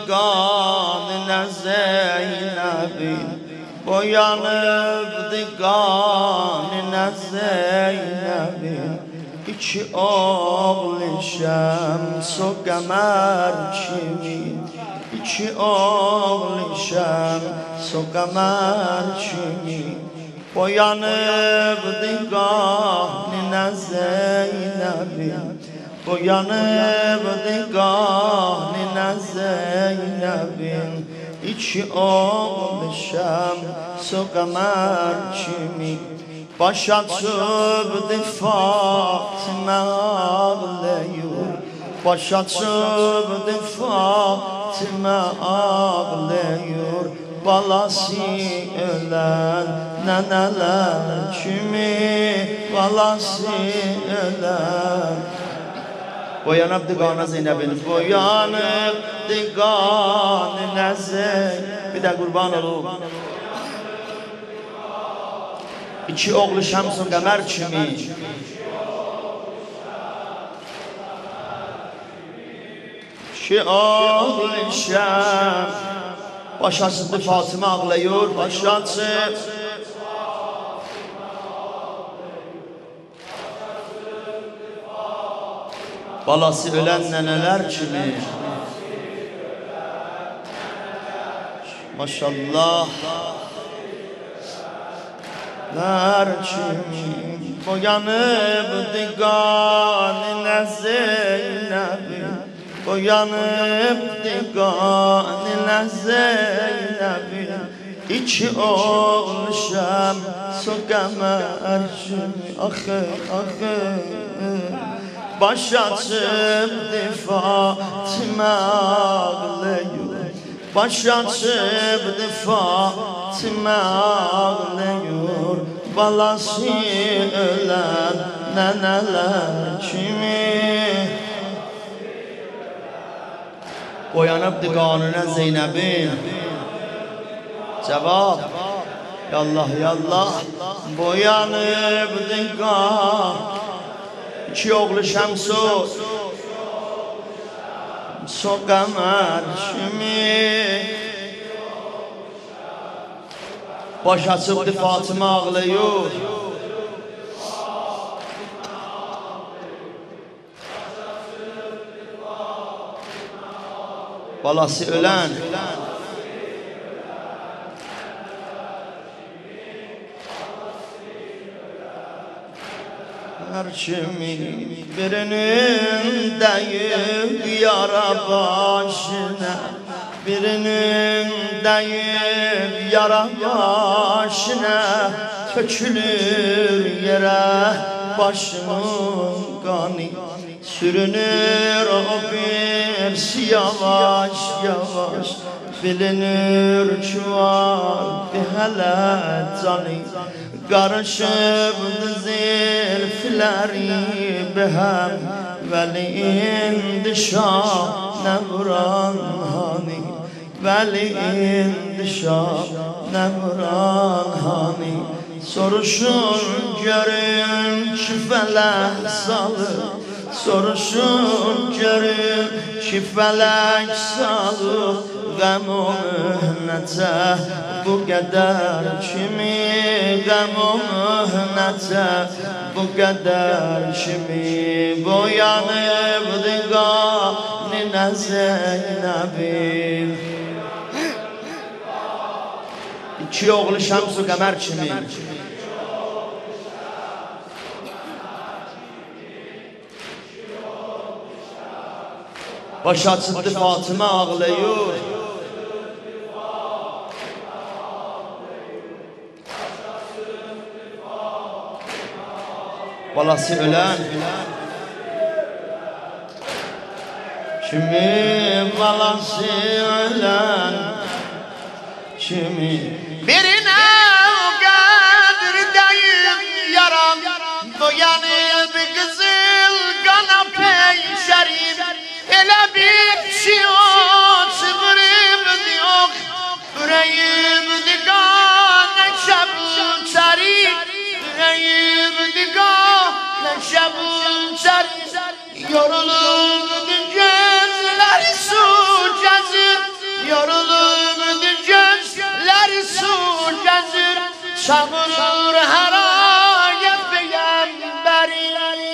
diganine Zeynep'in, boyanıp diganine Zeynep'in. İki oğlu şems o qəmər kimi, İki oğlu şems o qəmər kimi, boyanıp diganine Zeynep'in, boyanıp diganine Zeynep'in. İki oğlu şems o qəmər kimi, baş açıbdı Fatimə ağlayır, baş açıbdı Fatimə ağlayır. Balası ölen nənələr kimi, balası ölen. Boyanıp diganine Zeynep'in, boyanıp diganine Zeynep'in. Bir de kurban olun. İki oğlu şems o qəmər kimi, İki oğlu şems. Baş açıbdı Fatimə ağlayır, baş açıb. Balası ölen nənələr kimi. Maşallah. Lər kimi, boyanıp diganine Zeynep'in, boyanıp diganine Zeynep'in. İki oğlu şems o qəmər kimi, axı, axı. Baş açıbdı Fatimə ağlayır, baş açıbdı Fatimə ağlayır. Balası ölen nənələr kimi, boyanıp diganine Zeynep'in. Cevap, yallah yallah. Boyanıp digan, İki oğlu şems o qəmər kimi, baş açıbdı Fatimə ağlayır, balası ölen. Her kimi birinin deyip yara başına, birinin deyip yara başına, tökülür yere başımın kanı, sürünür o bir yavaş yavaş, bilinir çuval bir hele canı. Karışıbdı zilfleri behem, veli indi şahne vuran hani, veli indi şahne vuran hani. Soruşun görün ki felek salır, soruşun görün ki felek salır. Gəm o mühnətə bu qədər kimi, gəm o mühnətə bu qədər kimi, boyanıp diganine Zeynep'in. İki oğlu şems o qəmər kimi, baş açıbdı Fatimə ağlayır, balası ölen kimi, balası ölen kimi. Birine o kadar deyip yaram, boyanıp kızıl kana peşerim. Elə bir şey o çıvırıbdı yok, yüreğimdi qanə şəbul çərik, yüreğimdi qanə şəbul çərik. Yorulurdu gözləri su gəzir, çağırır her ayet peygamberi.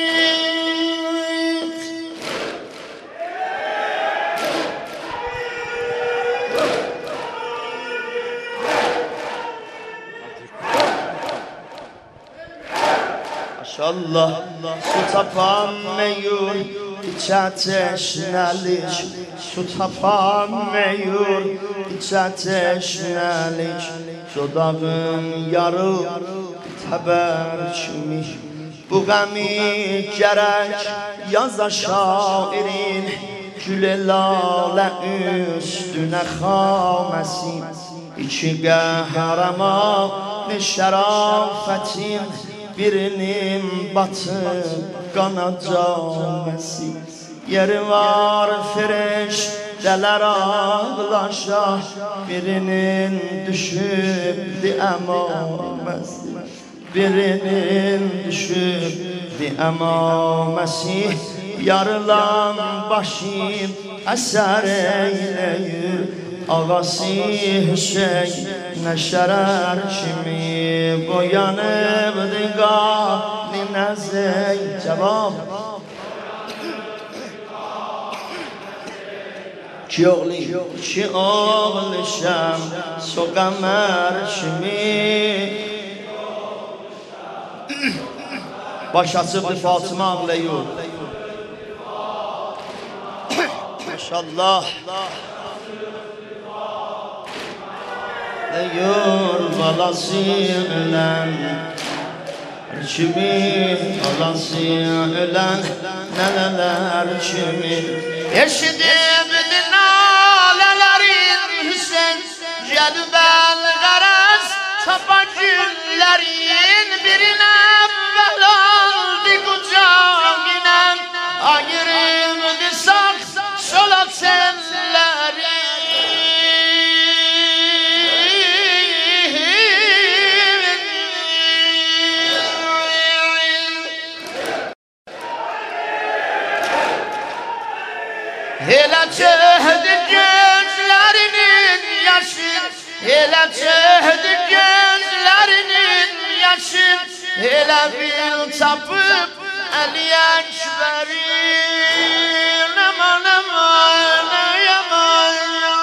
Maşallah su tapan meyur iç ateşnelik, su tapan meyur iç ateşnelik, dodağın yarı teberçmiş. Bu gemi gerek yaza şairin, gül lale üstüne xamesin, içi qəhrəman şərafətin, birinin batıp qanacaməsi. Yeri var firiştələr ağlaşa, birinin düşübdi əmaməsi, birinin düşübdi əmaməsi. Yarılan başım əsər eyləyir, ağası Hüseyin şərer kimi boyanıbdı qanı zey. Cevap ki oğlu şəms o qəmər kimi. Baş açıbdı Fatıma ağlayır. Maşallah diyor balası ölen, kimi balası ölen, neler kimi. Eşidimdi nalelerin Hüseyin, celbel garaz tapa güllerin, birine evvel aldı kucağına, ayırımdı sak sola telleri. Hele çehdi gözlerinin yaşı, hele çehdi gözlerinin yaşı, hele bil tapıp eli ekberin. Aman aman aman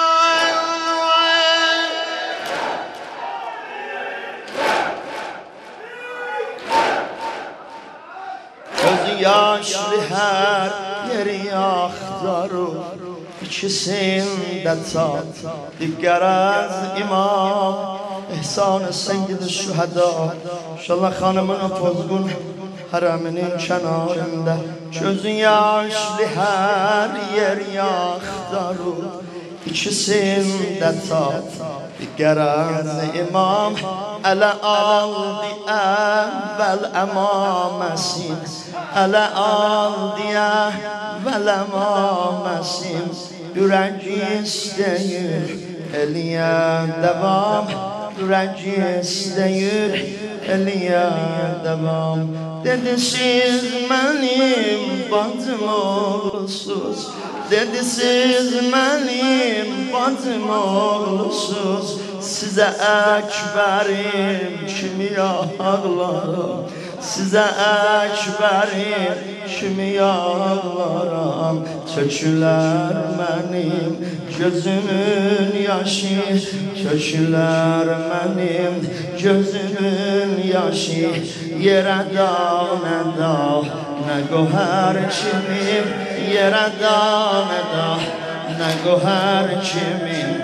gözü yaşlı her yeri yaktarır, İkisinde tat dikkaraz imam İhsan-ı Seyyid-i Şüheda. İnşallah hanımın pozgun hareminin kenarında, gözü yaşlı her yer yaktarır, İkisinde tat dikkaraz imam. Ele aldı evvel emamesin, ele aldı evvel emamesin. Yürek isteyir eliye devam, yürek isteyir eliye devam. Dedi siz benim bacım oğlusuz, dedi siz benim bacım oğlusuz. Size ekberim kimi ağlarım, size ekberim kimi ağlarım. Çöküler benim gözümün yaşı, çöküler benim gözümün yaşı. Yere dağ ne goher kimim, yere dağ ne goher kimim.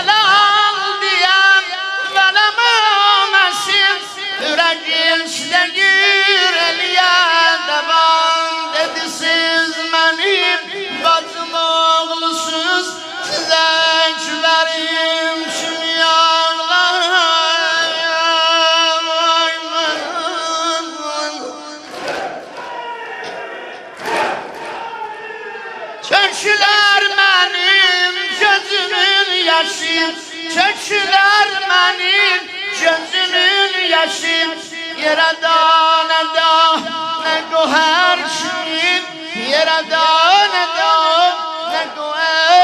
Çöküler benim gözümün yaşı, çöküler benim gözümün yaşı. Yere dağ ne goher şirin, yere dağ ne goher